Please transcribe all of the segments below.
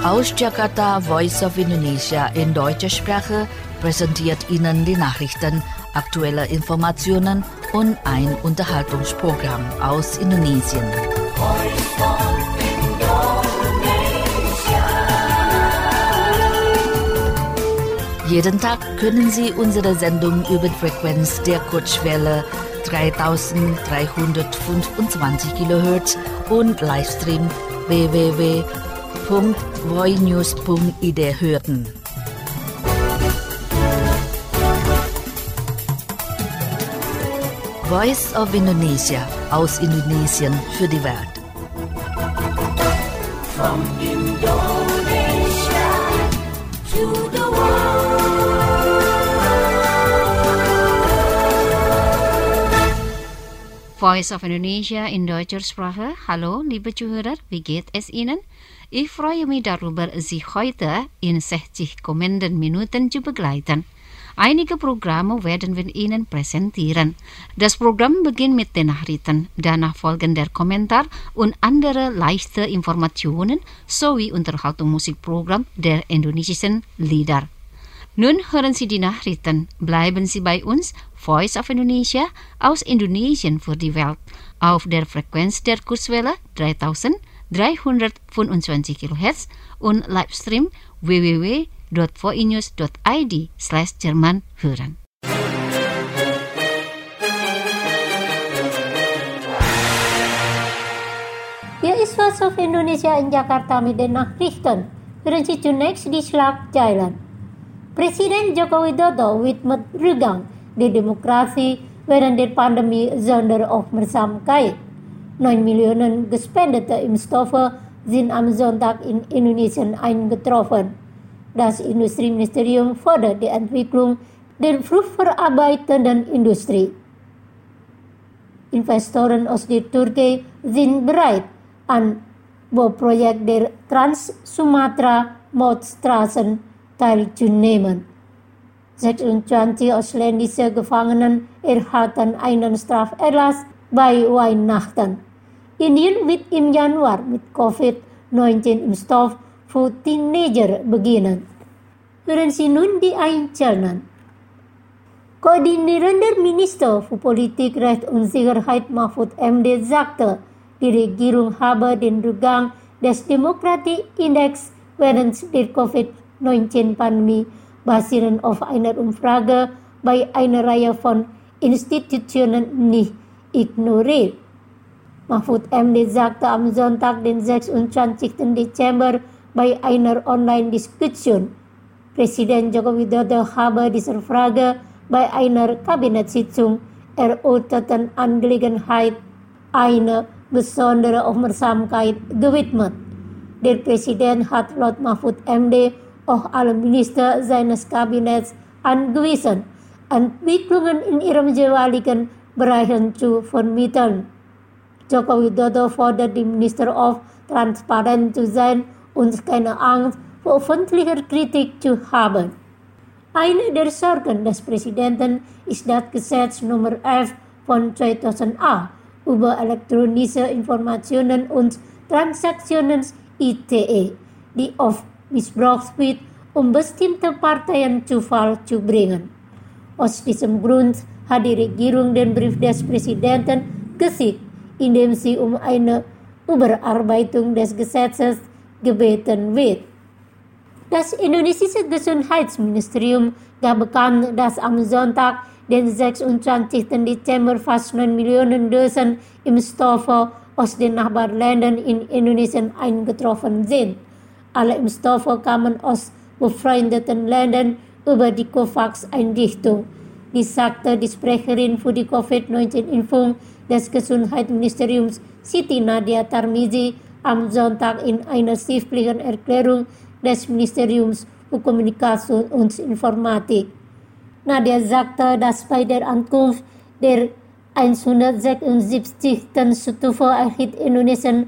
Aus Jakarta, Voice of Indonesia in deutscher Sprache präsentiert Ihnen die Nachrichten, aktuelle Informationen und ein Unterhaltungsprogramm aus Indonesien. Jeden Tag können Sie unsere Sendung über die Frequenz der Kurzwelle 3325 kHz und Livestream www.voinews.id hören. Voice of Indonesia aus Indonesien für die Welt. From Indonesia to the Voice of Indonesia in deutscher Sprache. Hallo, liebe Zuhörer, wie geht es Ihnen? Ich freue mich darüber, Sie heute in 60 kommenden Minuten zu begleiten. Einige Programme werden wir Ihnen präsentieren. Das Programm beginnt mit den Nachrichten, danach folgen der Kommentar und andere leichte Informationen sowie Unterhaltungsmusikprogramm der indonesischen Lieder. Nun hören Sie die Nachrichten. Bleiben Sie bei uns, Voice of Indonesia aus Indonesien für die Welt, auf der Frequenz der Kurzwelle 3325 kHz und Livestream www.voinews.id/Jerman hören. Hier ist Voice of Indonesia in Jakarta mit den Nachrichten. Hören Sie zunächst die Schlagzeilen. Presiden Joko Widodo widmet Rückgang der Demokratie während der Pandemie Sonderaufmerksamkeit. 9 Millionen gespendete Impfstoffe sind am Sonntag in Indonesien eingetroffen. Das Industrieministerium fördert die Entwicklung der fruchtverarbeitenden Industrie. Investoren aus der Türkei sind bereit, an Bauprojekt der Trans-Sumatra-Mautstraßen teilzunehmen. 26 ausländische Gefangenen erhalten einen Straferlass bei Weihnachten. Indien wird im Januar mit Covid-19-Impfstoff für Teenager beginnen. Hören Sie nun die Einzelnen. Koordinierender Minister für Politik, Recht und Sicherheit Mahfud MD sagte, die Regierung habe den Rückgang des Demokratieindex während der Covid-19-Pandemie basierend auf einer Umfrage bei einer Reihe von Institutionen nicht ignoriert. Mahfud MD sagte am Sonntag, den 26. Dezember, bei einer Online-Diskussion, Präsident Joko Widodo habe dieser Frage bei einer Kabinettssitzung erörterten Angelegenheit eine besondere Aufmerksamkeit gewidmet. Der Präsident hat laut Mahfud MD auch alle Minister seines Kabinetts angewiesen, Entwicklungen in ihren jeweiligen Bereichen zu vermitteln. Joko Widodo fordert die Minister auf, transparent zu sein und keine Angst vor öffentlicher Kritik zu haben. Eine der Sorgen des Präsidenten ist das Gesetz Nummer 11 von 2008 über elektronische Informationen und Transaktionen ITE, die oft missbraucht wird, um bestimmte Parteien zu Fall zu bringen. Aus diesem Grund hat die Regierung den Brief des Präsidenten geschickt, in dem sie um eine Überarbeitung des Gesetzes gebeten wird. Das indonesische Gesundheitsministerium gab bekannt, dass am Sonntag, den 26. Dezember, fast 9 Millionen Dosen Impfstoffe aus den Nachbarländern in Indonesien eingetroffen sind. Alle Impfstoffe kamen aus befreundeten Ländern über die COVAX-Einrichtung. Dies sagte die Sprecherin für die Covid-19-Impfung des Gesundheitsministeriums Siti Nadia Tarmizi am Sonntag in einer schriftlichen Erklärung des Ministeriums für Kommunikation und Informatik. Nadia sagte, dass bei der Ankunft der 176. Stufe erhielt Indonesien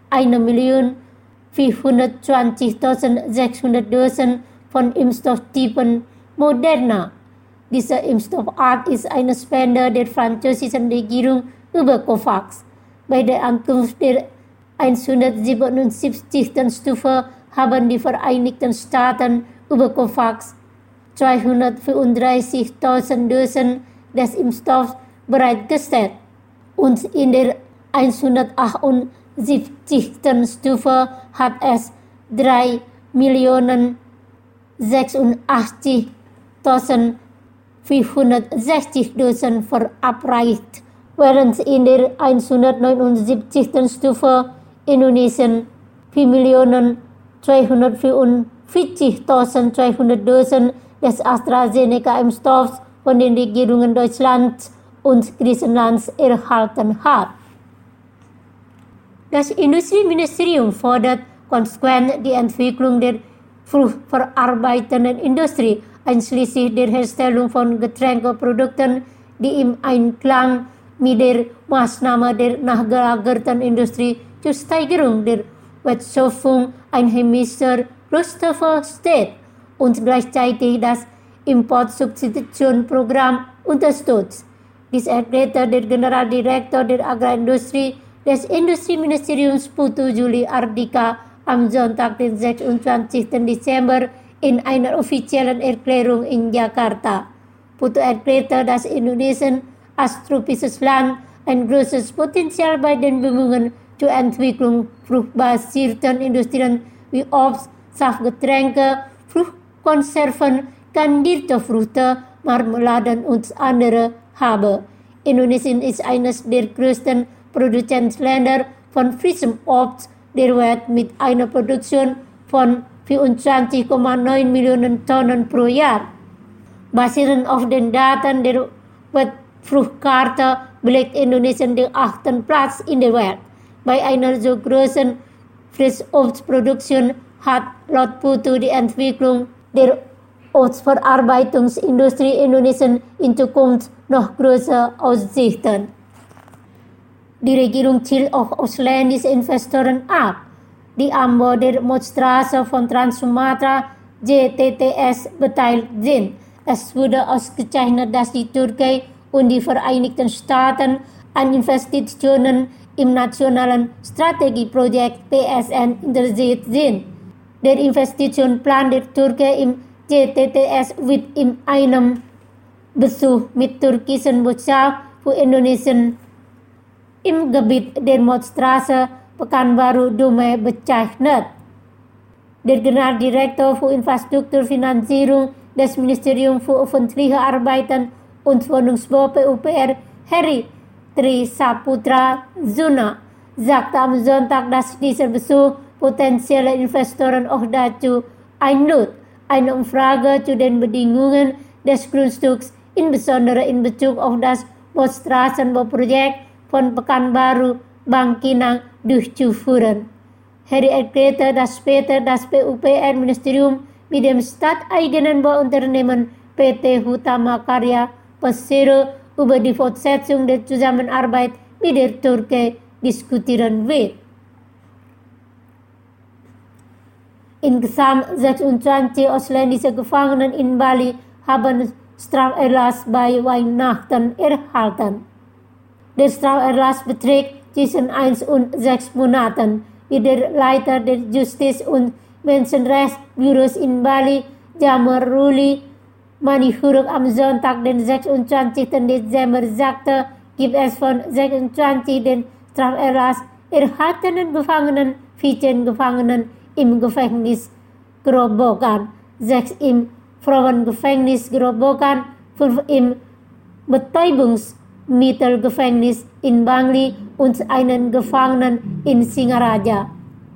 1.420.600 Dosen von Impfstofftypen Moderna. Diese Impfstoffart ist eine Spende der französischen Regierung über COVAX. Bei der Ankunft der 177. Stufe haben die Vereinigten Staaten über COVAX 234.000 Dosen des Impfstoffs bereitgestellt und in der 178. Stufe hat es 3.086.460 Dosen verabreicht, während in der 179. Stufe Indonesien 4.244.200 Dosen des AstraZeneca-Impfstoffs von den Regierungen Deutschlands und Griechenlands erhalten hat. Das Industrieministerium fordert konsequent die Entwicklung der fruchtverarbeitenden Industrie, einschließlich der Herstellung von Getränkeprodukten, die im Einklang mit der Maßnahme der nachgelagerten Industrie zur Steigerung der Wertschöpfung einheimischer Rohstoffe steht und gleichzeitig das Importsubstitutionsprogramm unterstützt. Dies erklärte der Generaldirektor der Agrarindustrie des Industrieministeriums Putu Juli Ardika am Sonntag, den 26. Dezember, in einer offiziellen Erklärung in Jakarta. Putu erklärte, dass Indonesien als tropisches Land ein großes Potenzial bei den Bemühungen zur Entwicklung fruchtbasierten Industrien wie Obst, Saftgetränke, Fruchtkonserven, kandierte Früchte, Marmeladen und andere habe. Indonesien ist eines der größten Produzentenländer von frischem Obst der Welt mit einer Produktion von 24,9 Millionen Tonnen pro Jahr. Basierend auf den Daten der Weltfruchtkarte belegt Indonesien den 8. Platz in der Welt. Bei einer so großen Frischobstproduktion hat laut Putu die Entwicklung der Obstverarbeitungsindustrie Indonesien in Zukunft noch größere Aussichten. Die Regierung zielt auch ausländische Investoren ab, die am Bau der Motorstraße von Trans-Sumatra JTTS beteiligt sind. Es wurde ausgezeichnet, dass die Türkei und die Vereinigten Staaten an Investitionen im nationalen Strategieprojekt PSN interessiert sind. Der Investitionsplan der Türkei im JTTS wird in einem Besuch mit türkischen Botschaft für Indonesien im Gebiet der Motorstraße Pekanbaru Dumai bezeichnet. Der Generaldirektor für Infrastrukturfinanzierung des Ministeriums für öffentliche Arbeiten und Wohnungsbau PUPR, Heri Trisaputra Zuna, sagte am Sonntag, dass dieser Besuch potenzielle Investoren auch dazu einlud, eine Umfrage zu den Bedingungen des Grundstücks, insbesondere in Bezug auf das Motorstraßenbauprojekt von Pekanbaru Bangkinang durchzuführen. Heri erklärte, dass später das PUPR-Ministerium mit dem stadteigenen Bauunternehmen PT Hutama Karya Persero über die Fortsetzung der Zusammenarbeit mit der Türkei diskutieren wird. Insgesamt 26 ausländische Gefangene in Bali haben Straferlass bei Weihnachten erhalten. Der Straferlass beträgt zwischen 1 und 6 Monaten, wie der Leiter der Justiz- und Menschenrechtsbüros in Bali, Jamaruli Manihuruk, am Sonntag, den 26. Dezember sagte, gibt es von 26 den Straferlass erhaltenen Gefangenen 14 Gefangenen im Gefängnis Gerobokan, 6 im Frauengefängnis Gerobokan, 5 im Betäubungsmittelgefängnis in Bangli und einen Gefangenen in Singaraja.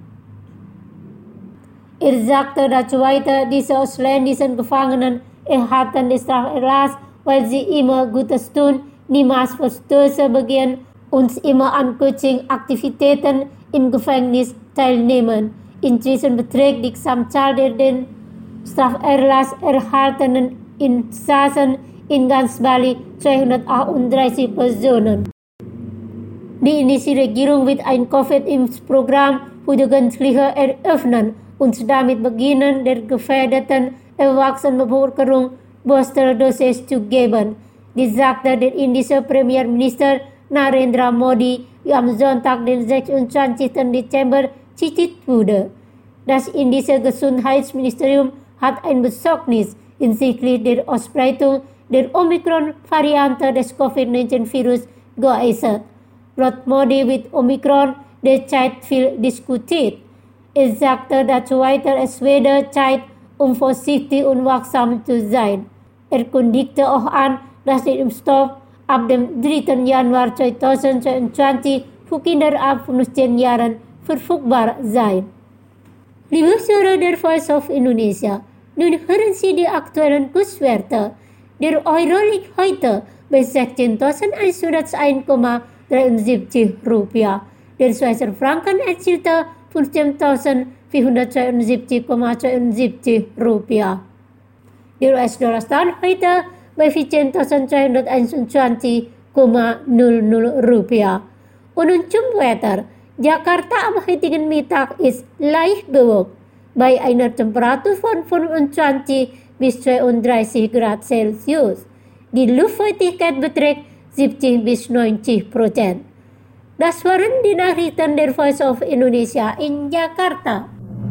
Er sagte dazu weiter, diese ausländischen Gefangenen erhalten den Straferlass, weil sie immer Gutes tun, niemals Verstöße begehen und immer an Coaching-Aktivitäten im Gefängnis teilnehmen. Inzwischen beträgt die Gesamtzahl der den Straferlass erhaltenen Insassen in ganz Bali 238 Personen. Die indische Regierung wird ein Covid-Impfprogramm für Jugendliche eröffnen und damit beginnen, der gefährdeten Erwachsenenbevölkerung Boosterdosis zu geben. Dies sagte der indische Premierminister Narendra Modi, die am Sonntag, den 26. Dezember, zitiert wurde. Das indische Gesundheitsministerium hat ein Besorgnis hinsichtlich der Ausbreitung der Omikron-Variante des Covid-19-Virus geäußert. Laut Modi wird Omikron derzeit viel diskutiert. Er sagte dazu weiter, es werde Zeit, vorsichtig und wachsam zu sein. Er kündigte auch an, dass der Impfstoff ab dem 3. Januar 2022 für Kinder ab 15 Jahren verfügbar sei. Liebe Hörer der Voice of Indonesia, nun hören Sie die aktuellen Kurswerte. Der Euro liegt heute bei 16.101,73 Rupiah. Der Schweizer Franken erzielte 15.472,72 Rupiah. Der US-Dollar stand heute bei 14.221,00 Rupiah. Und zum Wetter. Jakarta am heutigen Mittag ist leicht bewölkt bei einer Temperatur von 25 bis 32 Grad Celsius. Die Luftfeuchtigkeit beträgt 70 bis 90%. Das waren die Nachrichten der Voice of Indonesia in Jakarta.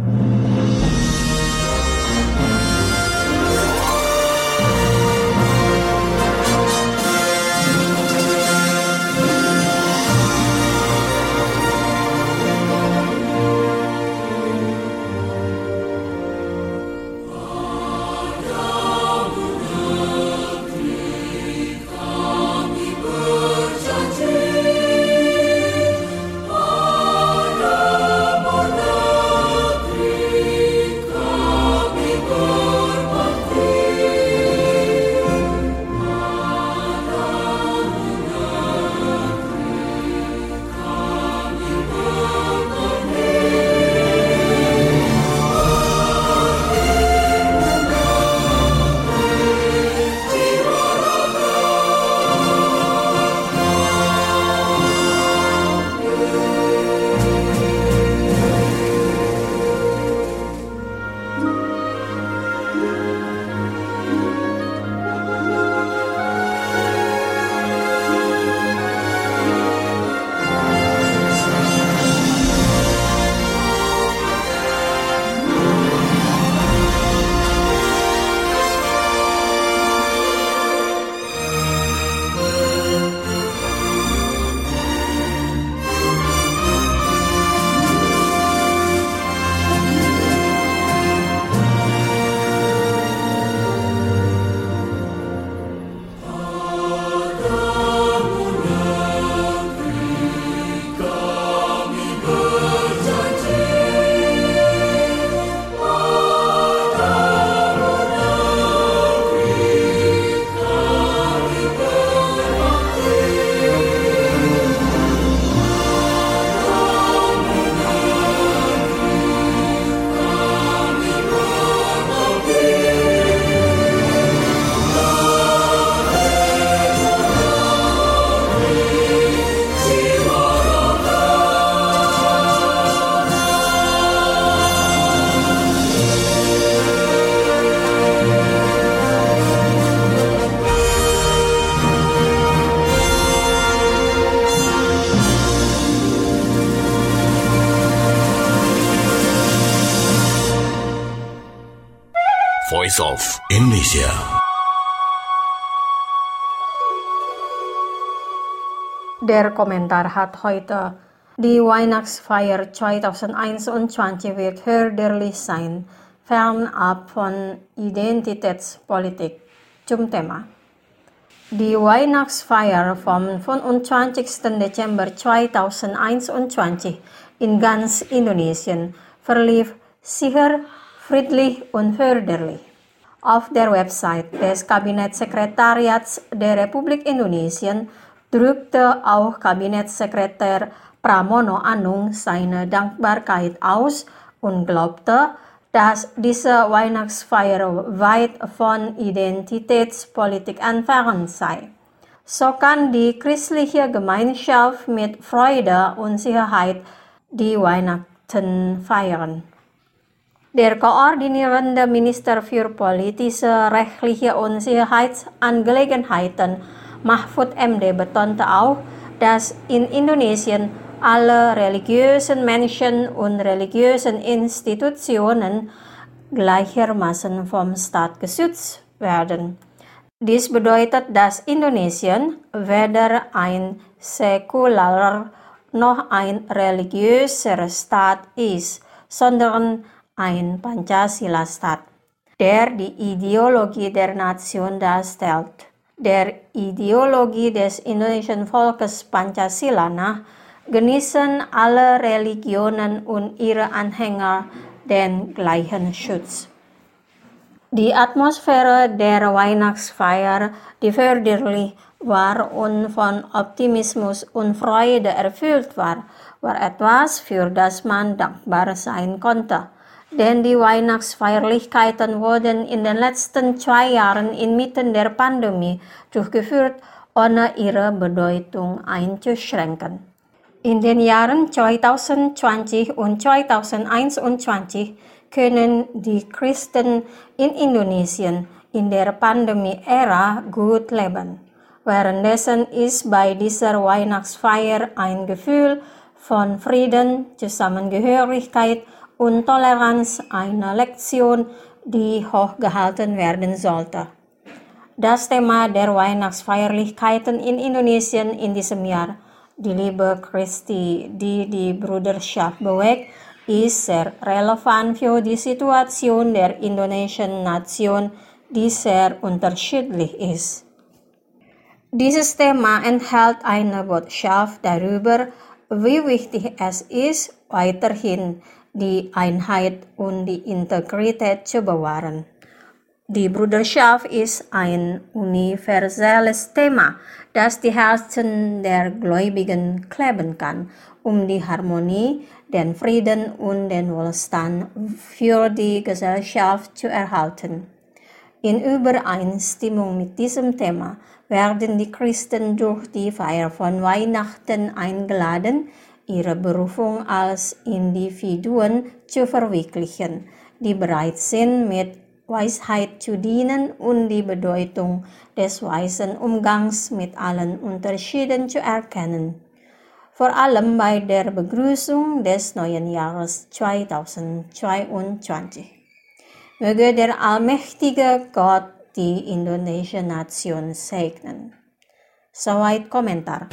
Voice of Indonesia. Der Kommentar hat heute: Die Weihnachtsfeier 2021 wird förderlich sein, fernab von Identitätspolitik. Zum Thema. Die Weihnachtsfeier vom 25. Dezember 2021 in ganz Indonesien verlief sicher, friedlich und förderlich. Auf der Website des Kabinettssekretariats der Republik Indonesien drückte auch Kabinettssekretär Pramono Anung seine Dankbarkeit aus und glaubte, dass diese Weihnachtsfeier weit von Identitätspolitik entfernt sei. So kann die christliche Gemeinschaft mit Freude und Sicherheit die Weihnachten feiern. Der koordinierende Minister für politische, rechtliche und Sicherheitsangelegenheiten Mahfud MD betonte auch, dass in Indonesien alle religiösen Menschen und religiösen Institutionen gleichermaßen vom Staat geschützt werden. Dies bedeutet, dass Indonesien weder ein säkularer noch ein religiöser Staat ist, sondern ein Pancasila-Staat, der die Ideologie der Nation darstellt. Der Ideologie des indonesischen Volkes Pancasila nach genießen alle Religionen und ihre Anhänger den gleichen Schutz. Die Atmosphäre der Weihnachtsfeier, die förderlich war und von Optimismus und Freude erfüllt war etwas, für das man dankbar sein konnte. Denn die Weihnachtsfeierlichkeiten wurden in den letzten 2 Jahren inmitten der Pandemie durchgeführt, ohne ihre Bedeutung einzuschränken. In den Jahren 2020 und 2021 können die Christen in Indonesien in der Pandemie-Ära gut leben. Währenddessen ist bei dieser Weihnachtsfeier ein Gefühl von Frieden, Zusammengehörigkeit und Toleranz eine Lektion, die hochgehalten werden sollte. Das Thema der Weihnachtsfeierlichkeiten in Indonesien in diesem Jahr, die Liebe Christi, die die Bruderschaft bewegt, ist sehr relevant für die Situation der indonesischen Nation, die sehr unterschiedlich ist. Dieses Thema enthält eine Botschaft darüber, wie wichtig es ist, weiterhin die Einheit und die Integrität zu bewahren. Die Bruderschaft ist ein universelles Thema, das die Herzen der Gläubigen kleben kann, um die Harmonie, den Frieden und den Wohlstand für die Gesellschaft zu erhalten. In Übereinstimmung mit diesem Thema werden die Christen durch die Feier von Weihnachten eingeladen, ihre Berufung als Individuen zu verwirklichen, die bereit sind, mit Weisheit zu dienen und die Bedeutung des weisen Umgangs mit allen Unterschieden zu erkennen. Vor allem bei der Begrüßung des neuen Jahres 2022. Möge der allmächtige Gott die indonesische Nation segnen. Soweit Kommentar.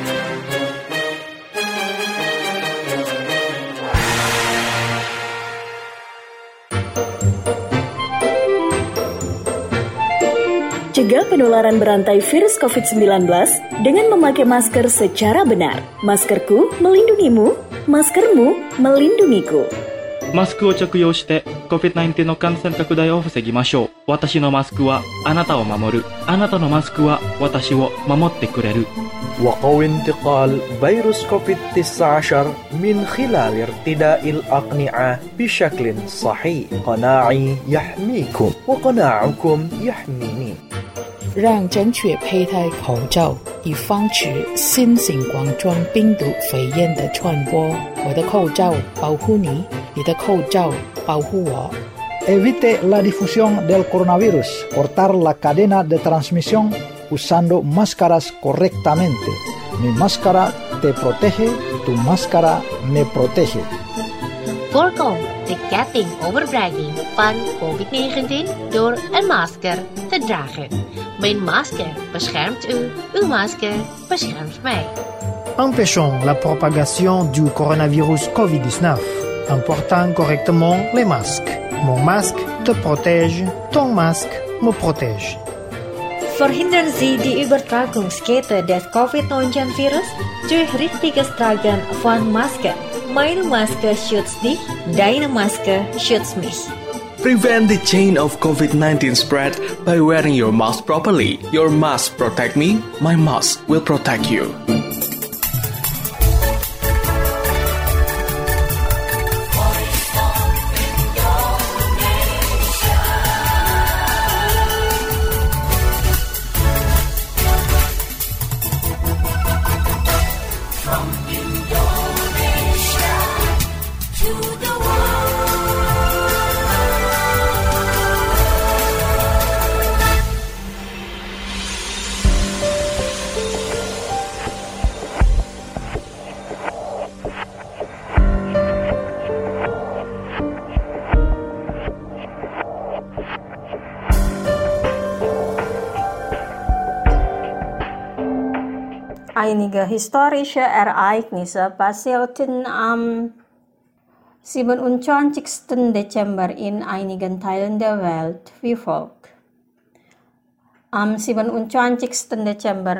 Cegah penularan berantai virus COVID-19 dengan memakai masker secara benar. Maskerku melindungimu, maskermu melindungiku. マスクを着用して COVID-19 の感染拡大を防ぎましょう。私のマスクはあなたを守る。あなたのマスクは私を守ってくれる。 وقوي انتقال فيروس كوفيد-19 من خلال ارتداء الأقنعة بشكل صحيح. قناعي يحميكم وقناعكم يحميني. 让正确佩戴口罩，以防止新型冠状病毒肺炎的传播。我的口罩保护你，你的口罩保护我。 Evite la difusión del coronavirus. Cortar la cadena de transmisión usando máscaras correctamente. Mi máscara te protege, tu máscara me protege. Voorkom de getting overbragging van COVID-19 door een masker te dragen. Mijn masker beschermt u, uw masker beschermt mij. Empêchons la propagation du coronavirus COVID-19 en portant correctement les masques. Mon masque te protège, ton masque me protège. Verhindern Sie die Übertragungskette des COVID-19-Virus durch richtiges Tragen von Masken. Meine Maske schützt dich, deine Maske schützt mich. Prevent the chain of COVID-19 spread by wearing your mask properly. Your mask protect me, my mask will protect you. Einige historische Ereignisse passierten am 27. Dezember in einigen Teilen der Welt wie folgt. Am 27. Dezember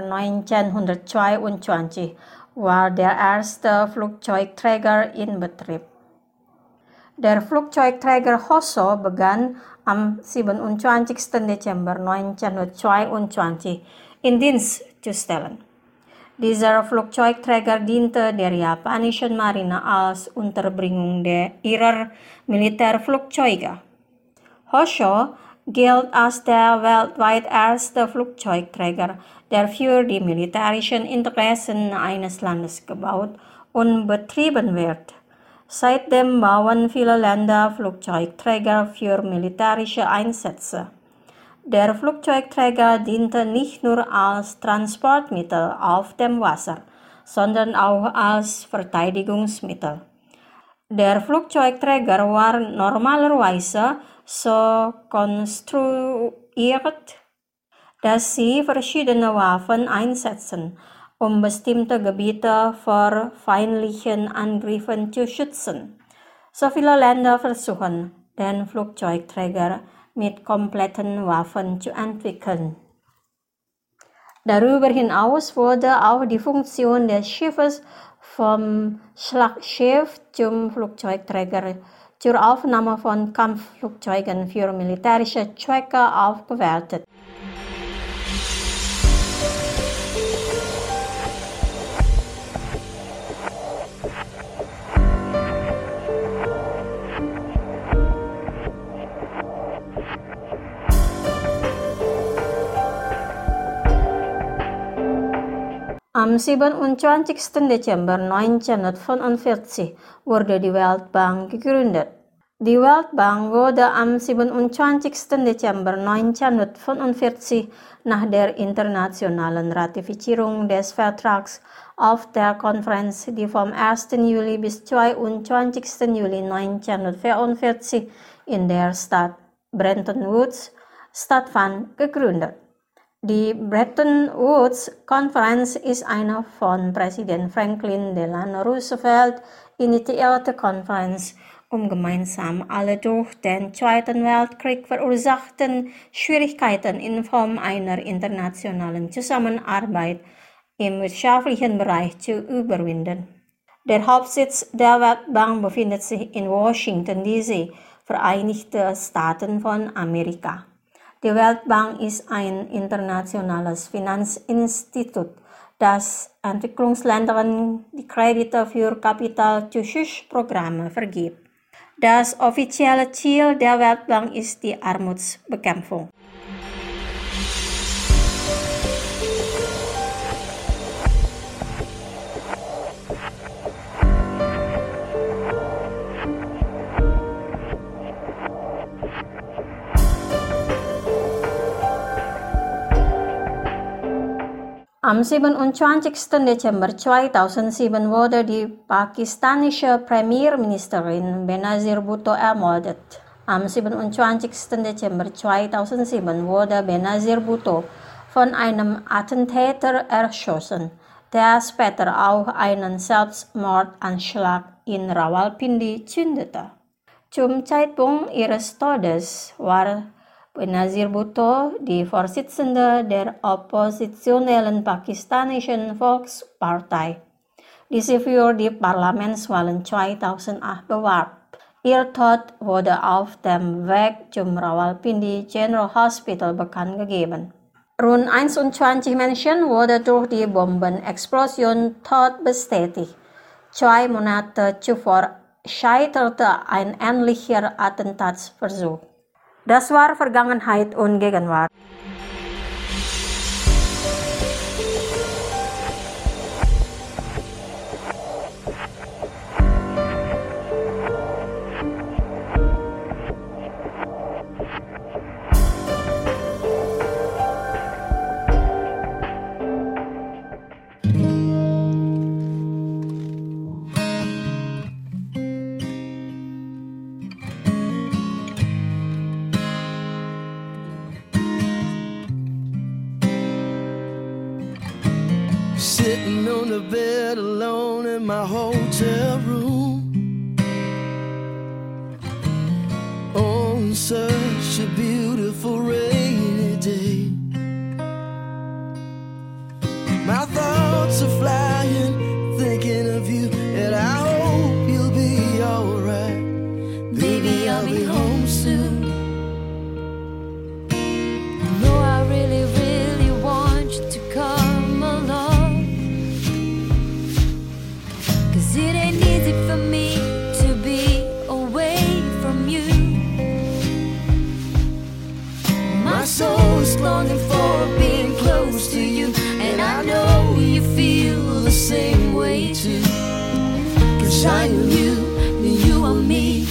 1922 war der erste Flugzeugträger in Betrieb. Der Flugzeugträger Hosso begann am 27. Dezember 1922 in Dienst zu stellen. Dieser Flugzeugträger diente der japanischen Marine als Unterbringung ihrer Militärflugzeuge. Hosso gilt als der weltweit erste Flugzeugträger, der für die militärischen Interessen eines Landes gebaut und betrieben wird. Seitdem bauen viele Länder Flugzeugträger für militärische Einsätze. Der Flugzeugträger diente nicht nur als Transportmittel auf dem Wasser, sondern auch als Verteidigungsmittel. Der Flugzeugträger war normalerweise so konstruiert, dass sie verschiedene Waffen einsetzen, um bestimmte Gebiete vor feindlichen Angriffen zu schützen. So viele Länder versuchen, den Flugzeugträger mit kompletten Waffen zu entwickeln. Darüber hinaus wurde auch die Funktion des Schiffes vom Schlachtschiff zum Flugzeugträger zur Aufnahme von Kampfflugzeugen für militärische Zwecke aufgewertet. Am 27. Dezember 1945 wurde die Weltbank gegründet. Die Weltbank wurde am 27. Dezember 1945 nach der internationalen Ratifizierung des Vertrags auf der Konferenz, die vom 1. Juli bis 22. Juli 1944 in der Stadt Bretton Woods stattfand, gegründet. Die Bretton Woods-Konferenz ist eine von Präsident Franklin Delano Roosevelt initiierte Konferenz, um gemeinsam alle durch den Zweiten Weltkrieg verursachten Schwierigkeiten in Form einer internationalen Zusammenarbeit im wirtschaftlichen Bereich zu überwinden. Der Hauptsitz der Weltbank befindet sich in Washington, D.C., Vereinigte Staaten von Amerika. Die Weltbank ist ein internationales Finanzinstitut, das Entwicklungsländern die Kredite für Kapitalzuschussprogramme vergibt. Das offizielle Ziel der Weltbank ist die Armutsbekämpfung. Am 27. Dezember 2007 wurde die pakistanische Premierministerin Benazir Bhutto ermordet. Am 27. Dezember 2007 wurde Benazir Bhutto von einem Attentäter erschossen, der später auch einen Selbstmordanschlag in Rawalpindi zündete. Zum Zeitpunkt ihres Todes war Benazir Bhutto die Vorsitzende der oppositionellen pakistanischen Volkspartei, die sie für die Parlamentswahlen 2008 bewarb. Ihr Tod wurde auf dem Weg zum Rawalpindi General Hospital bekannt gegeben. Rund 21 Menschen wurden durch die Bombenexplosion tot bestätigt. 2 Monate zuvor scheiterte ein ähnlicher Attentatsversuch. Das war Vergangenheit und Gegenwart. to bed alone in my hotel room on such a beautiful rainy day. My thoughts are flying, thinking of you, and I hope you'll be alright. Baby, I'll be home soon. No, I really, really want you to come along, 'cause it ain't easy for me to be away from you. My soul is longing for being close to you, and I know you feel the same way too. 'Cause I am you, and you are me.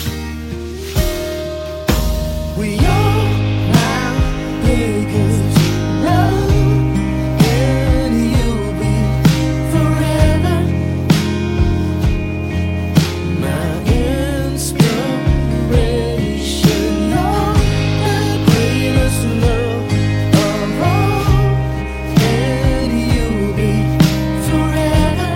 We are my biggest love, and you'll be forever my inspiration. You're the greatest love of all, and you'll be forever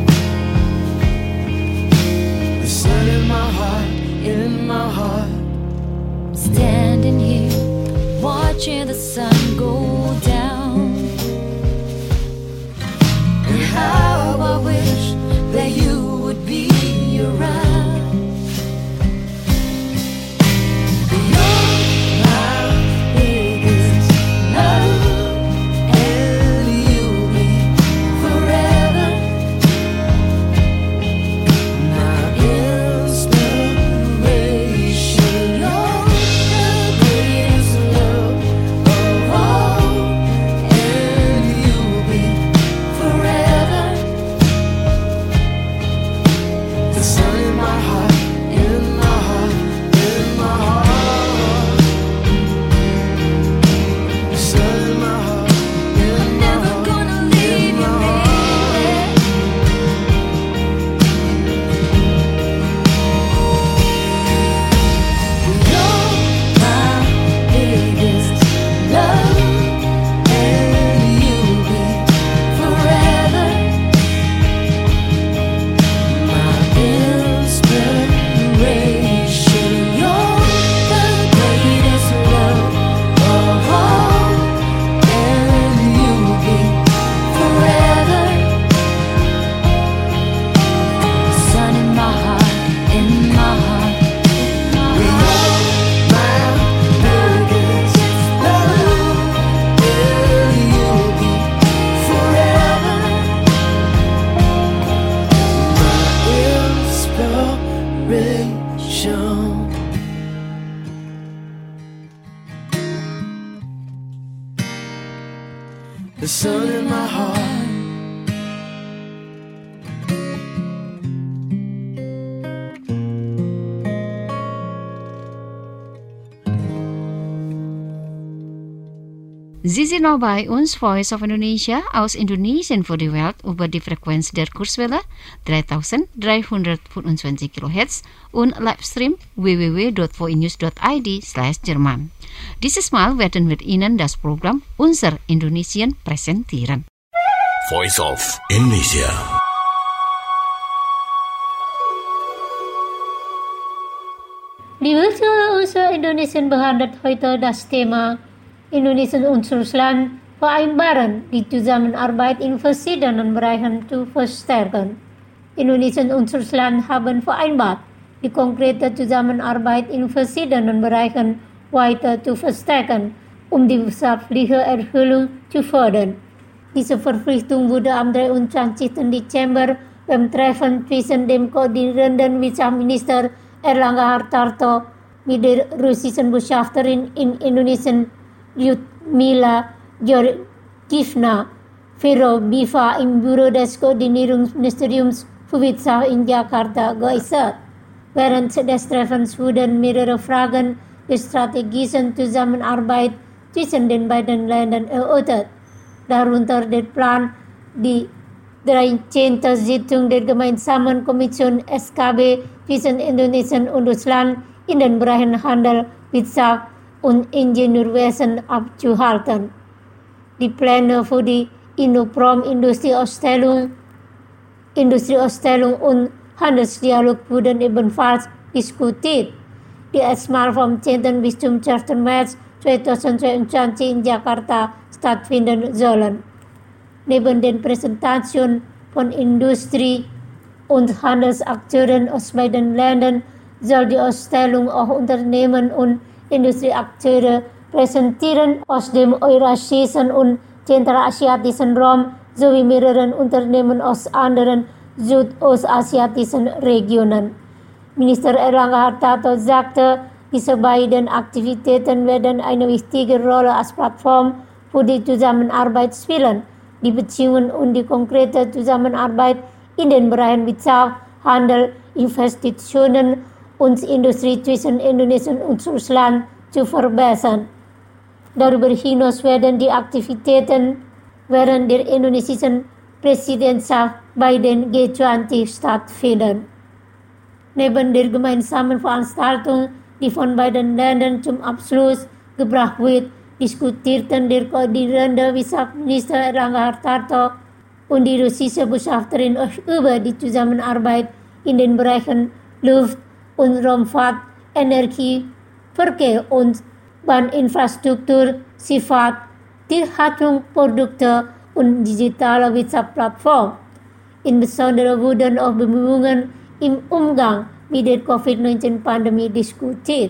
the sun in my heart, in my heart. Standing here, watching the sun go down, and how I wish that you would be around. You're my biggest love, and you'll be forever my inspiration. You're the greatest love of all, and you'll be forever The sun in my heart, in my heart, in my heart. The sun in my heart, in my never heart, gonna in leave my you, heart. You're my biggest love, and you'll be forever my inspiration. You're the greatest love of all, and you'll be forever the sun in my heart, in my heart, in my heart. My biggest love, and you'll be forever my inspiration. The sun in my heart. Sie sind noch bei uns, Voice of Indonesia, aus Indonesien für die Welt über die Frequenz der Kurzwelle 3325 kHz und Livestream www.voinews.id/Jerman. Dieses Mal werden wir Ihnen das Programm Unser Indonesien präsentieren. Voice of Indonesia. Die Virtual Unsur Indonesien behandelt heute das Thema Indonesien und Russland Vereinbaren die Zusammenarbeit in verschiedenen Bereichen zu verstärken. Indonesien und Russland haben vereinbart, die konkrete Zusammenarbeit in verschiedenen Bereichen weiter zu verstärken, um die wirtschaftliche Erholung zu fördern. Diese Verpflichtung wurde am 23. Dezember beim Treffen zwischen dem koordinierenden Wirtschaftsminister Erlangga Hartarto mit der russischen Botschafterin in Indonesien Lyudmila Georgievna Ferobiva im Büro des Koordinierungsministeriums für Wirtschaft in Jakarta geäußert. Während des Treffens wurden mehrere Fragen der strategischen Zusammenarbeit zwischen den beiden Ländern erörtert, darunter der Plan, die 13. Sitzung der gemeinsamen Kommission SKB zwischen Indonesien und Russland in den Bereichen Handel, Wirtschaft und Ingenieurwesen abzuhalten. Die Pläne für die Indoprom-Industrieausstellung Industrieausstellung und Handelsdialog wurden ebenfalls diskutiert. Die erstmal vom 10. bis zum 12. März 2022 in Jakarta stattfinden sollen. Neben den Präsentationen von Industrie- und Handelsakteuren aus beiden Ländern soll die Ausstellung auch Unternehmen und Industrieakteure präsentieren aus dem eurasischen und zentralasiatischen Raum sowie mehreren Unternehmen aus anderen südostasiatischen Regionen. Minister Erlangga Hartarto sagte, diese beiden Aktivitäten werden eine wichtige Rolle als Plattform für die Zusammenarbeit spielen. Die Beziehungen und die konkrete Zusammenarbeit in den Bereichen Wirtschaft, Handel, Investitionen und Industrie zwischen Indonesien und Russland zu verbessern. Darüber hinaus werden die Aktivitäten während der indonesischen Präsidentschaft bei den G20 stattfinden. Neben der gemeinsamen Veranstaltung, die von beiden Ländern zum Abschluss gebracht wird, diskutierten der koordinierende Wirtschaftsminister Erlangga Hartarto und die russische Botschafterin über die Zusammenarbeit in den Bereichen Luft- und Raumfahrt, Energie, Verkehr und Bahninfrastruktur, Schifffahrt, Tierhaltung, Produkte und digitale Wirtschaftsplattform. Insbesondere wurden auch Bemühungen im Umgang mit der Covid-19-Pandemie diskutiert.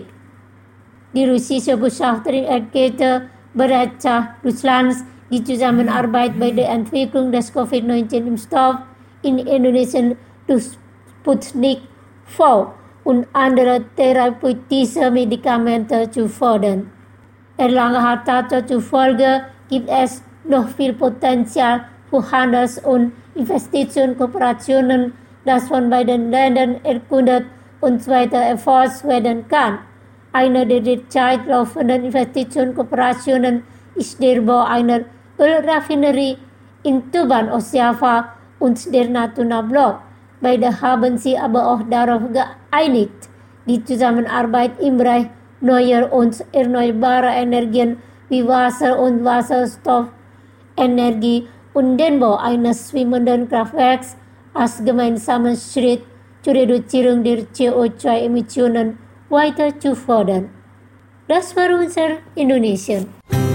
Die russische Botschafterin erklärte Bereitschaft Russlands, die Zusammenarbeit bei der Entwicklung des Covid-19-Impfstoffs in Indonesien durch Sputnik V und andere therapeutische Medikamente zu fördern. Erlangga Hartarto zufolge gibt es noch viel Potenzial für Handels- und Investitionskooperationen, das von beiden Ländern erkundet und weiter erforscht werden kann. Eine der derzeit laufenden Investitionskooperationen ist der Bau einer Ölraffinerie in Tuban aus Java und der Natuna-Block. Beide haben sich aber auch darauf geeinigt, die Zusammenarbeit im Bereich neuer und erneuerbarer Energien wie Wasser- und Wasserstoffenergie und den Bau eines schwimmenden Kraftwerks als gemeinsamen Schritt zur Reduzierung der CO2-Emissionen weiter zu fördern. Das war unser Indonesien.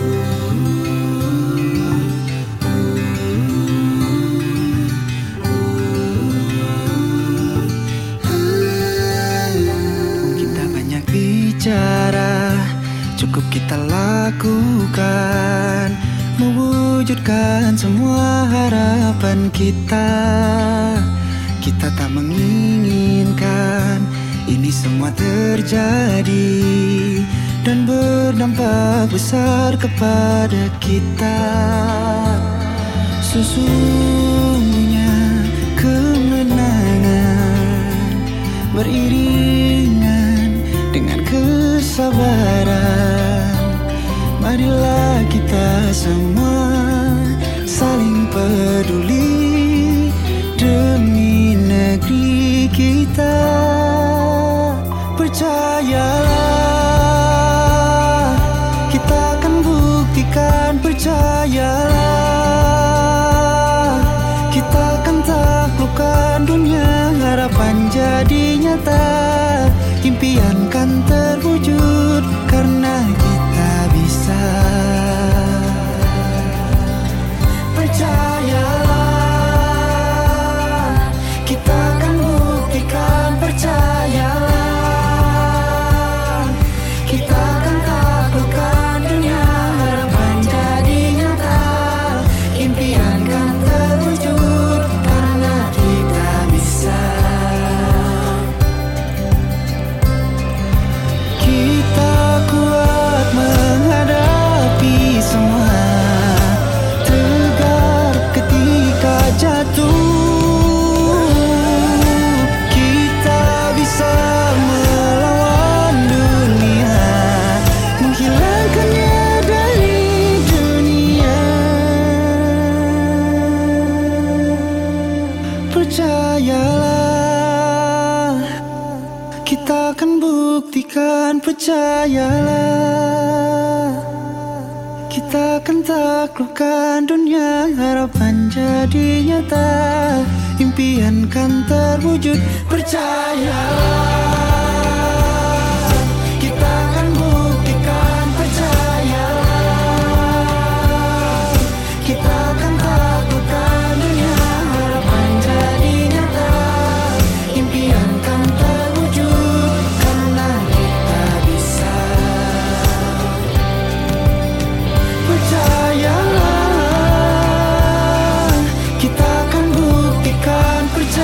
Kita banyak bicara, cukup kita lakukan, mewujudkan semua harapan kita. Kita tak menginginkan ini semua terjadi dan berdampak besar kepada kita. Sesungguhnya kemenangan beriringan dengan kesabaran. Marilah kita semua saling peduli demi negeri kita. Percayalah, kita akan buktikan. Percayalah, kita akan taklukkan dunia. Harapan jadi nyata, impian kan terwujud karena kita bisa. Percayalah, kita akan buktikan. Percayalah, kita akan taklukkan dunia. Harapan jadi nyata, impian kan terwujud karena kita bisa. Kita kuat menghadapi semua, tegar ketika jatuh. Kita bisa melawan dunia, menghilangkannya dari dunia. Percayalah, kita akan buktikan. Percayalah, kita akan taklukkan dunia. Harapan jadi nyata, impian kan terwujud. Percayalah, kita akan buktikan. Percayalah, kita akan taklukkan dunia. Harapan jadi nyata, impian kan terwujud karena kita bisa. Percayalah, kita akan buktikan.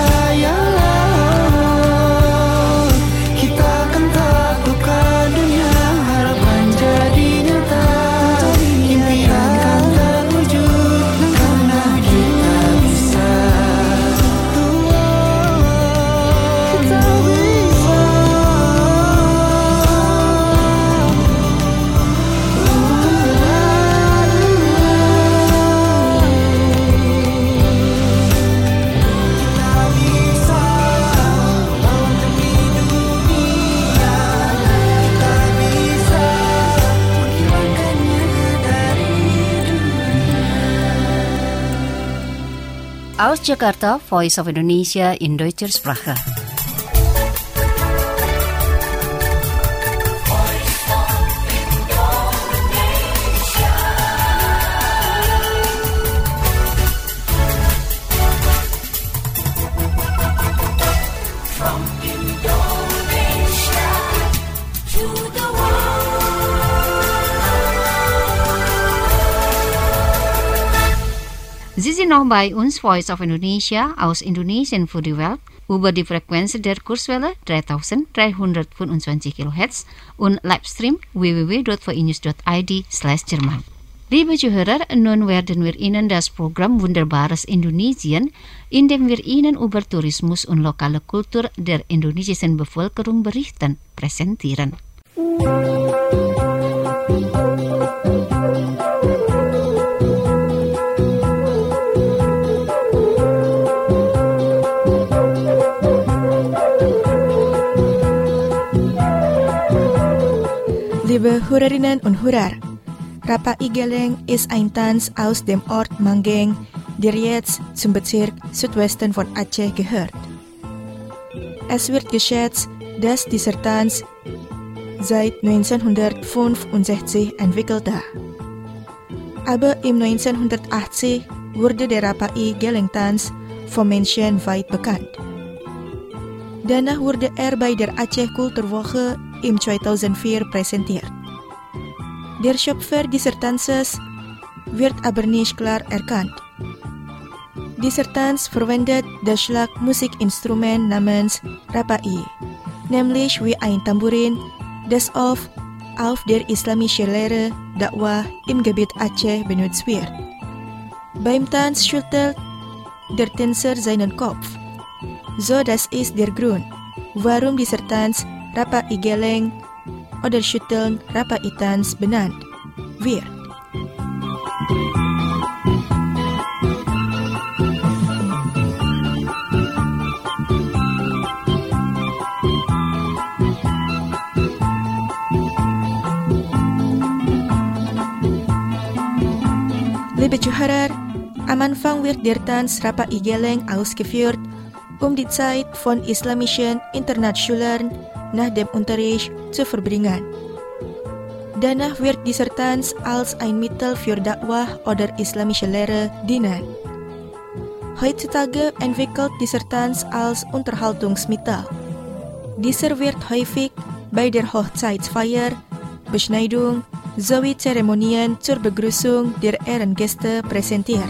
Percayalah, kita akan taklukkan dunia. Harapan jadi nyata, impian kan terwujud karena kita bisa. Kita bisa. Aus Jakarta, Voice of Indonesia in Deutscher Sprache. From Indonesia to the Sie sind noch bei uns, Voice of Indonesia, aus Indonesien für die Welt, über die Frequenz der Kurzwelle 3325 kHz und Livestream www.vnews.id/Jerman. Liebe Zuhörer, nun werden wir Ihnen das Programm Wunderbares Indonesien, in dem wir Ihnen über Tourismus und lokale Kultur der indonesischen Bevölkerung berichten, präsentieren. Liebe Hörerinnen und Hörer, Rapa Igeleng ist ein Tanz aus dem Ort Manggeng, der jetzt zum Bezirk Südwesten von Aceh gehört. Es wird geschätzt, dass dieser Tanz seit 1965 entwickelte. Aber im 1980 wurde der Rapa Igeleng-Tanz vom Menschen weit bekannt. Danach wurde er bei der Aceh Kulturwoche im 2004 präsentiert. Der Schöpfer dieser Tanzes wird aber nicht klar erkannt. Dieser Tanz verwendet das Schlagmusikinstrument namens Rapai, nämlich wie ein Tambourin, das oft auf der islamischen Lehre Dakwah im Gebiet Aceh benutzt wird. Beim Tanz schüttelt der Tänzer seinen Kopf. So, das ist der Grund, warum dieser Tanz Rapa Igeleng oder Schütteln Rapa Tanz benannt wird. Liebe Zuhörer, am Anfang wird der Tanz Rapa Igeleng ausgeführt, die Zeit von islamischen Internatsschülern nach dem Unterricht zu verbringen. Danach wird dieser Tanz als ein Mittel für Dakwah oder islamische Lehre dienen. Heutzutage entwickelt dieser Tanz als Unterhaltungsmittel. Dieser wird häufig bei der Hochzeitsfeier, Beschneidung sowie Zeremonien zur Begrüßung der Ehrengäste präsentiert.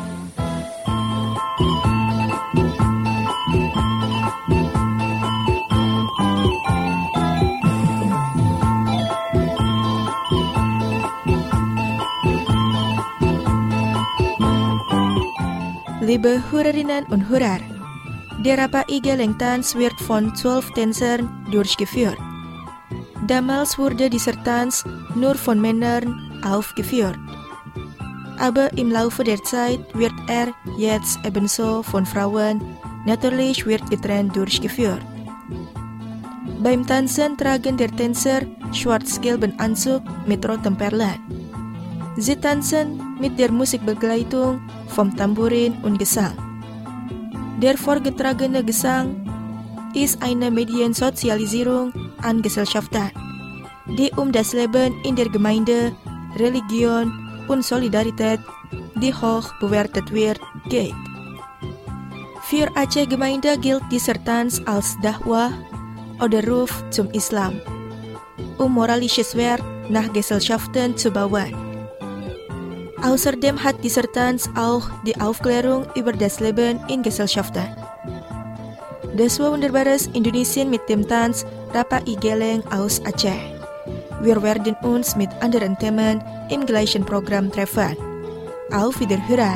Liebe Hörerinnen und Hörer, der Rapa Igeleng-Tanz wird von 12 Tänzern durchgeführt. Damals wurde dieser Tanz nur von Männern aufgeführt. Aber im Laufe der Zeit wird er jetzt ebenso von Frauen, natürlich wird getrennt durchgeführt. Beim Tanzen tragen der Tänzer schwarz-gelben Anzug mit roten Perlen. Sie tanzen mit der Musikbegleitung vom Tambourin und Gesang. Der vorgetragene Gesang ist eine Mediensozialisierung an Gesellschaften, die das Leben in der Gemeinde, Religion und Solidarität, die hoch bewertet wird, geht. Für Aceh Gemeinde gilt dieser Tanz als Dakwah oder Ruf zum Islam, moralisches Wert nach Gesellschaften zu bauen. Außerdem hat dieser Tanz auch die Aufklärung über das Leben in Gesellschaften. Das war wunderbares Indonesien mit dem Tanz Rapa Igeleng aus Aceh. Wir werden uns mit anderen Themen im gleichen Programm treffen. Auf Wiederhören!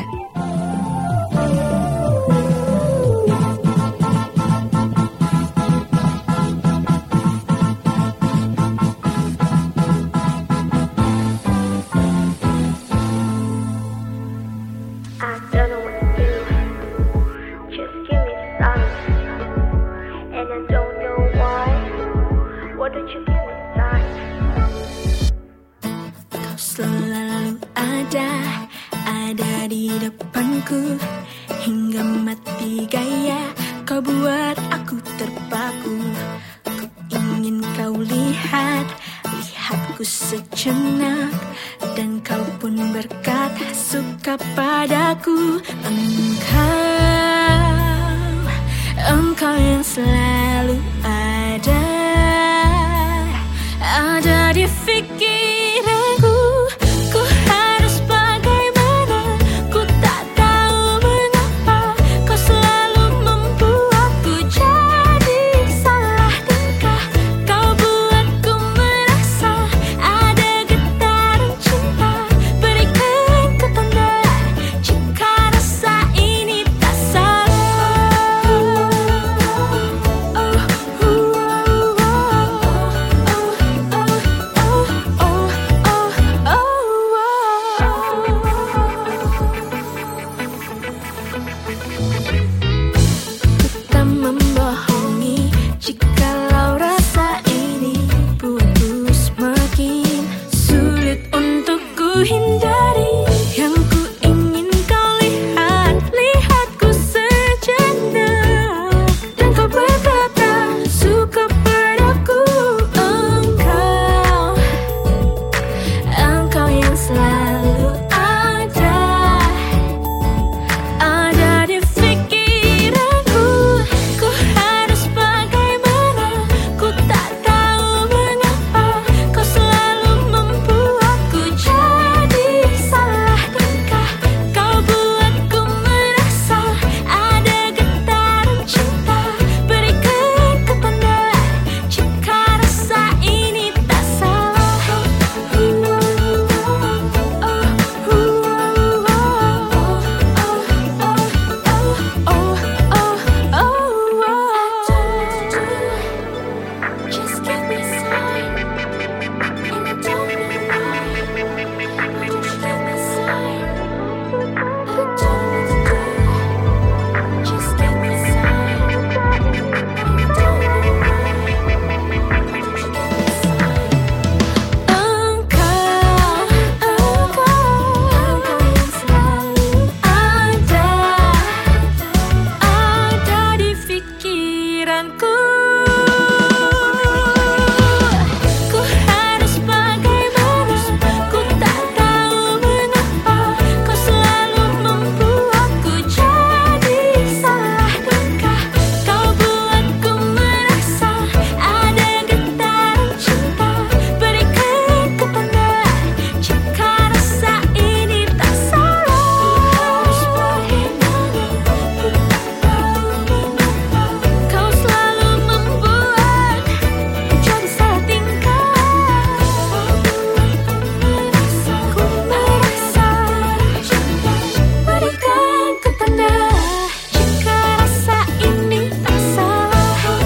Hingga mati gaya, kau buat aku terpaku. Ku ingin kau lihatku sejenak, dan kau pun berkata suka padaku. Engkau yang selalu ada di pikiranku. Ku harus bagaimana, ku tak tahu mengapa kau selalu membuatku jadi salah tingkah. Kau buatku merasa ada getaran cinta. Berikan ku tanda jika rasa ini tak salah. Kita membohongi jikalau rasa ini buatku semakin sulit untuk ku hindari. Yang ku ingin kau lihatku sejenak, dan kau berkata suka padaku. Engkau yang selalu ada di pikiranku. Ku harus bagaimana, ku tak tahu mengapa kau selalu membuatku jadi salah tingkah. Kau buatku merasa ada getaran cinta. Berikan ku tanda jika rasa ini tak salah. Just give me a sign, and I don't know why. Why don't you give me a sign? I don't know what to do. Just give me a sign, and I don't know why. Why don't you give me a sign? Engkau yang selalu ada di pikiranku. Ku harus bagaimana, ku tak tahu mengapa kau selalu membuatku jadi salah tingkah. Kau buatku merasa ada getaran cinta. Berikan ku tanda jika rasa ini tak salah. Harus bagaimana, ku tak tahu mengapa kau selalu membuatku jadi salah tingkah. Ku merasa cinta. Berikan ku tanda jika rasa ini tak salah.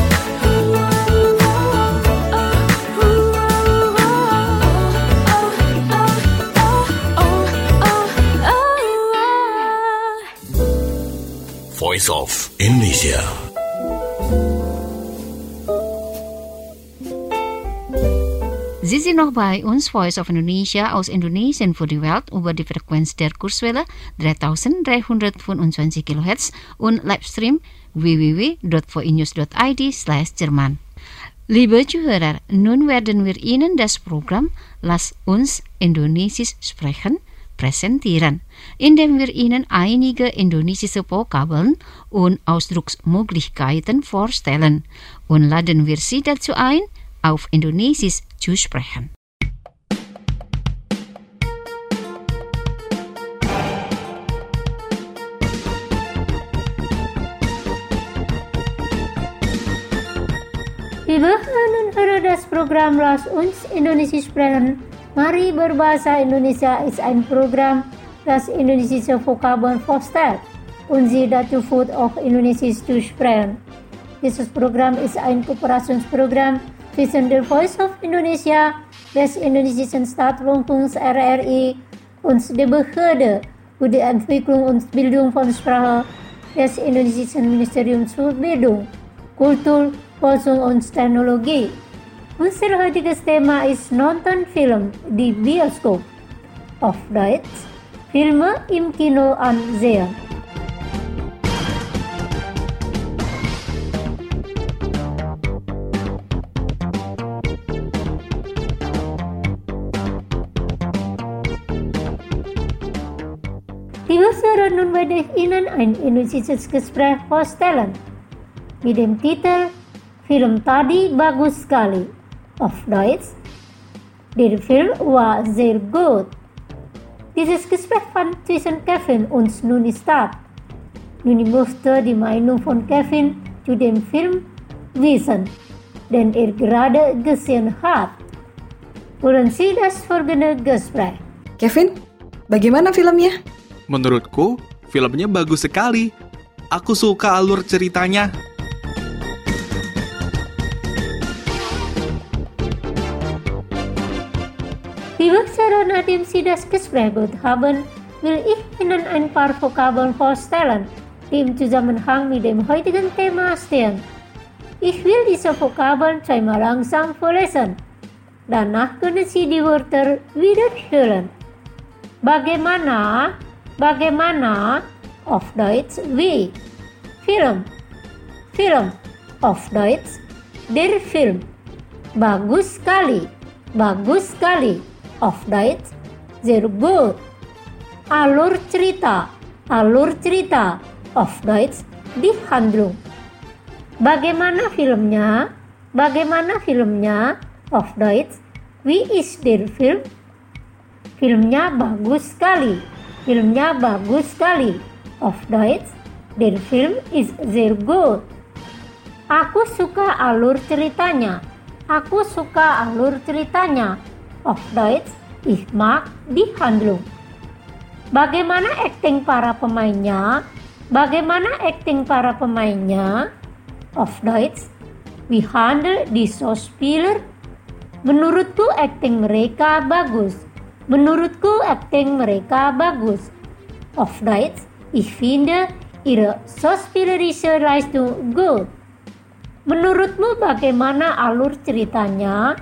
Voice of Indonesia. Sie sind noch bei uns, Voice of Indonesia aus Indonesien für die Welt über die Frequenz der Kurzwelle 3325 kHz und Livestream www.voinews.id/Jerman. Liebe Zuhörer, nun werden wir Ihnen das Programm Lass uns Indonesisch sprechen präsentieren, indem wir Ihnen einige indonesische Vokabeln und Ausdrucksmöglichkeiten vorstellen und laden wir Sie dazu ein, auf Indonesisch zu sprechen. Liebe Hörerinnen und Hörer des Programms Lass uns Indonesisch sprechen. Mari berbahasa Indonesia ist ein Programm, das indonesische Vokabeln vorstellt und Sie dazu führt, auch Indonesisch zu sprechen. Dieses Programm ist ein Kooperationsprogramm zwischen der Voice of Indonesia, des indonesischen Staatsrundfunks RRI und der Behörde für die Entwicklung und Bildung von Sprache des indonesischen Ministeriums für Bildung, Kultur, Forschung und Technologie. Unser heutiges Thema ist Nonton Film di Bioskop, auf Deutsch Filme im Kino ansehen. Liebe Hörer, nun werde ich Ihnen ein indonesisches Gespräch vorstellen mit dem Titel Film tadi bagus sekali, auf Deutsch Der Film war sehr gut. Dieses Gespräch fand zwischen Kevin und Nuni statt. Nuni musste die Meinung von Kevin zu dem Film wissen, den er gerade gesehen hat. Hören Sie das folgende Gespräch. Kevin, bagaimana filmnya? Menurutku, filmnya bagus sekali. Aku suka alur ceritanya. Liebe Hörer, nachdem Sie das Gespräch gut haben, will ich Ihnen ein paar Vokabeln vorstellen, die im Zusammenhang mit dem heutigen Thema stehen. Ich will diese Vokabeln zweimal langsam vorlesen. Danach können Sie die Wörter wiederholen. Bagaimana, bagaimana, auf Deutsch wie. Film, film, auf Deutsch der Film. Bagus sekali, bagus sekali. Auf Deutsch, sehr gut. Alur cerita, auf Deutsch, die Handlung. Bagaimana filmnya, auf Deutsch, wie ist der Film? Filmnya bagus sekali, auf Deutsch, der Film ist sehr gut. Aku suka alur ceritanya, auf Deutsch, ich mag die Handlung. Bagaimana akting para pemainnya? Auf Deutsch, wie handelt die Schauspieler? Menurutku akting mereka bagus. Auf Deutsch, ich finde ihre schauspielerische Leistung gut. Menurutmu bagaimana alur ceritanya?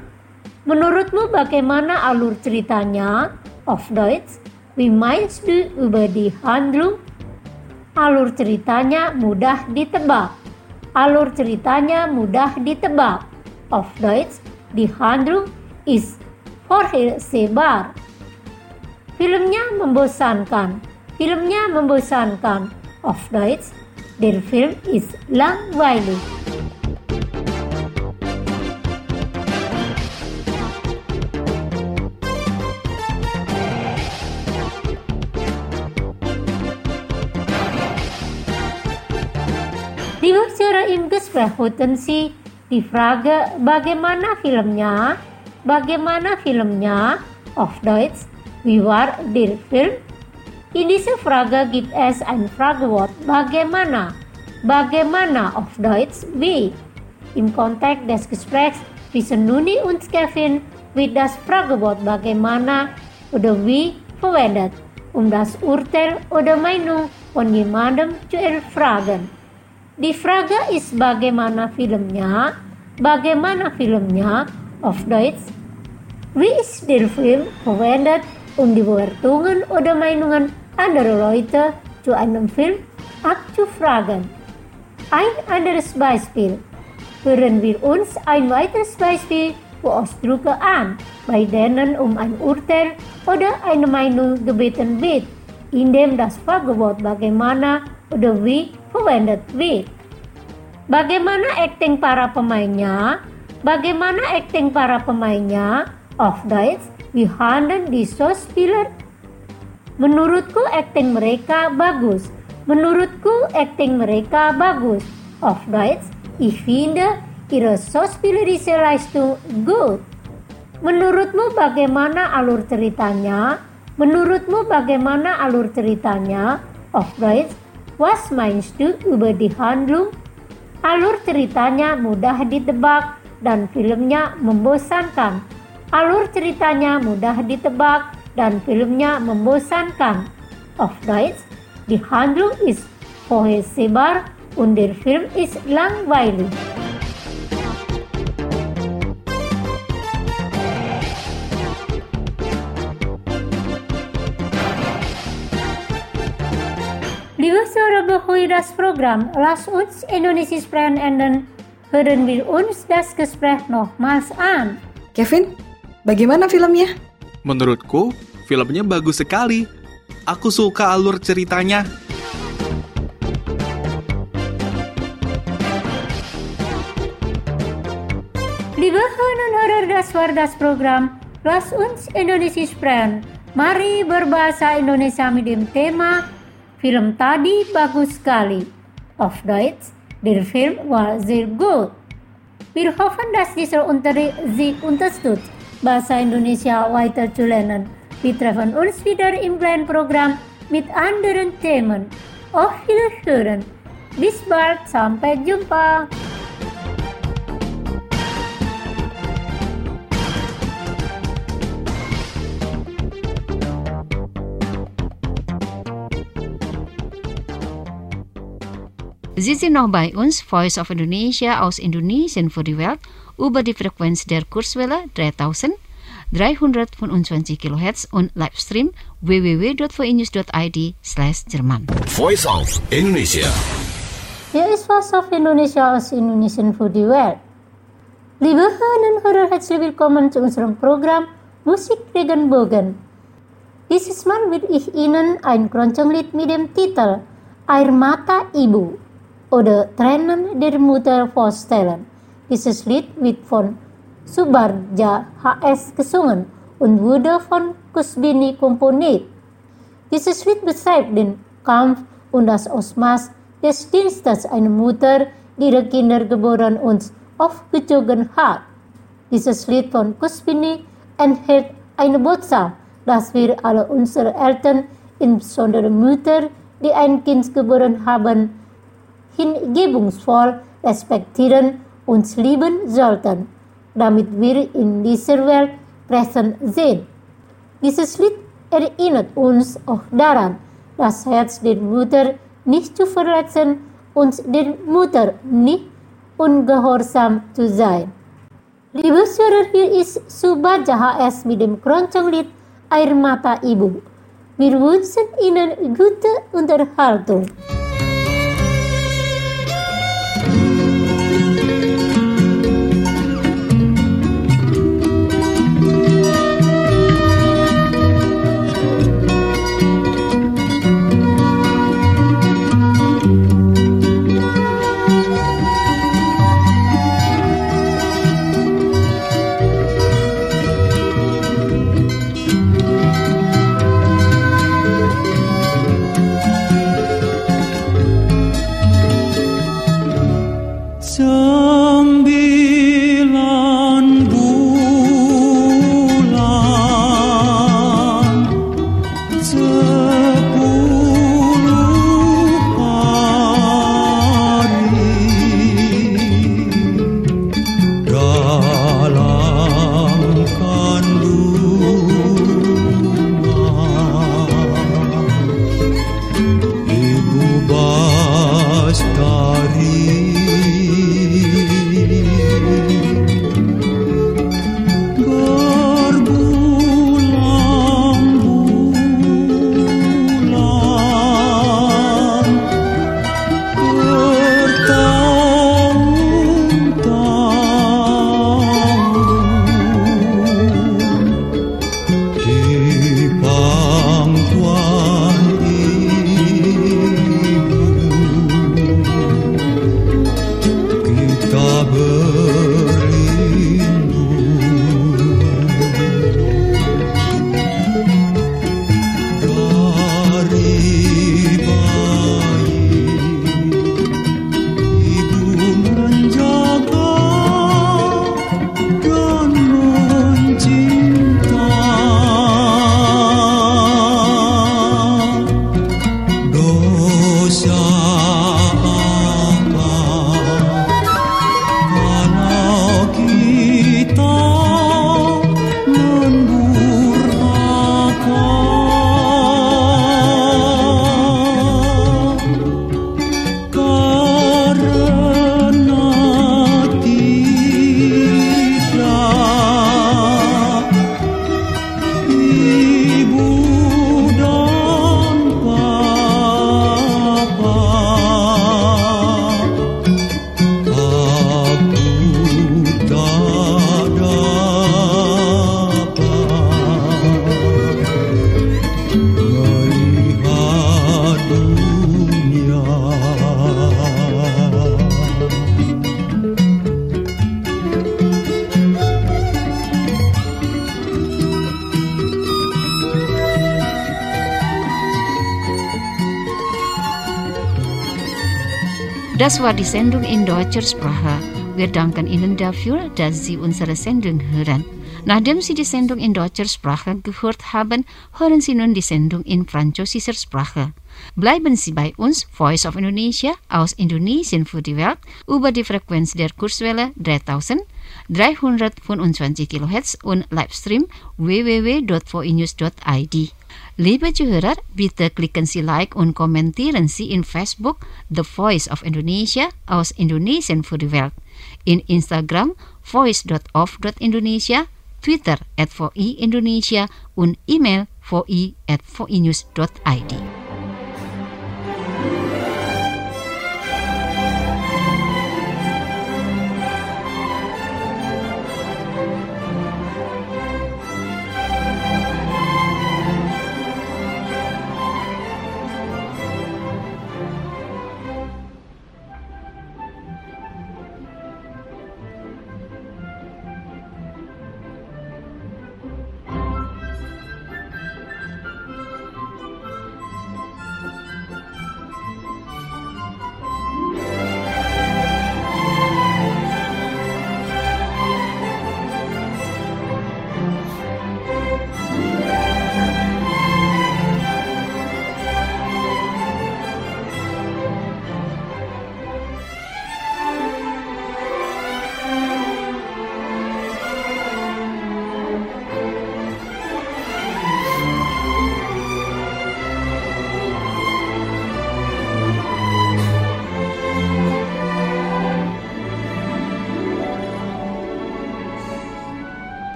Auf Deutsch, wie meinst du über die Handlung? Alur ceritanya mudah ditebak. Auf Deutsch, die Handlung ist vorhersehbar. Filmnya membosankan. Auf Deutsch, der Film ist langweilig. Liebe Hörer, im Gespräch hörten Sie die Frage, bagaimana filmnya? Auf Deutsch, wie war der Film? In dieser Frage gibt es ein Fragewort bagaimana. Auf Deutsch, wie? Im Kontext des Gesprächs zwischen Nuni und Kevin wird das Fragewort bagaimana oder wie verwendet, das Urteil oder Meinung von jemandem zu erfragen. Die Frage ist bagaimana filmnya? Auf Deutsch, Wie ist der Film verwendet, die Bewertungen oder Meinungen anderer Leute zu einem Film abzufragen? Ein anderes Beispiel. Hören wir uns ein weiteres Beispiel für Ausdrücke an, bei denen ein Urteil oder eine Meinung gebeten wird, indem das Fachwort bagaimana oder wie verwendet wird. Bagaimana akting para pemainnya? Auf Deutsch, wie handeln die Schauspieler? Menurutku akting mereka bagus. Auf Deutsch, ich finde ihre schauspielerische Leistung gut. Menurutmu bagaimana alur ceritanya? Auf Deutsch, was meinst du über die Handlung? Alur ceritanya mudah ditebak dan filmnya membosankan. Auf Deutsch, die Handlung ist vorhersehbar und der Film ist langweilig. Liebe Hörer, bevor das Programm Lass uns Indonesia sprechen enden, hören wir uns das Gespräch nochmals an. Kevin, bagaimana filmnya? Menurutku, filmnya bagus sekali. Aku suka alur ceritanya. Liebe Hörer, das war das Programm Lass uns Indonesia sprechen. Mari berbahasa Indonesia mit dem Thema Film tadi bagus sekali. Auf Deutsch, der Film war sehr gut. Wir hoffen, dass dieser Unterricht Sie unterstützt, Bahasa Indonesia weiter zu lernen. Wir treffen uns wieder im kleinen Programm mit anderen Themen. Auf Wiederhören. Bis bald, sampai jumpa. Sie sind noch bei uns, Voice of Indonesia aus Indonesien für die Welt, über die Frequenz der Kurzwelle 3325 kHz und Livestream www.voinews.id/Jerman. Voice of Indonesia. Hier ist Voice of Indonesia aus Indonesien für die Welt. Liebe Hörer, herzlich willkommen zu unserem Programm Musik Regenbogen. Dieses Mal will ich Ihnen ein Keronconglied mit dem Titel Air Mata Ibu oder Tränen der Mutter vorstellen. Dieses Lied wird von Subardja HS gesungen und wurde von Kusbini komponiert. Dieses Lied beschreibt den Kampf und das Ausmaß des Dienstes einer Mutter, die ihre Kinder geboren und aufgezogen hat. Dieses Lied von Kusbini enthält eine Botschaft, dass wir alle unsere Eltern, insbesondere Mütter, die ein Kind geboren haben, hingebungsvoll respektieren und lieben sollten, damit wir in dieser Welt präsent sind. Dieses Lied erinnert uns auch daran, das Herz der Mutter nicht zu verletzen und der Mutter nicht ungehorsam zu sein. Liebe Hörer, hier ist Subardja HS mit dem Keronconglied Air Mata Ibu. Wir wünschen Ihnen gute Unterhaltung. Das war die Sendung in deutscher Sprache. Wir danken Ihnen dafür, dass Sie unsere Sendung hören. Nachdem Sie die Sendung in deutscher Sprache gehört haben, hören Sie nun die Sendung in französischer Sprache. Bleiben Sie bei uns, Voice of Indonesia aus Indonesien für die Welt, über die Frequenz der Kurzwelle 3325 kHz und Livestream www.voinews.id. Liebe Zuhörer, bitte klicken Sie Like und kommentieren Sie in Facebook The Voice of Indonesia aus Indonesien für die Welt, in Instagram voice.of.indonesia, Twitter @VOI Indonesia und E-Mail voi@voinews.id.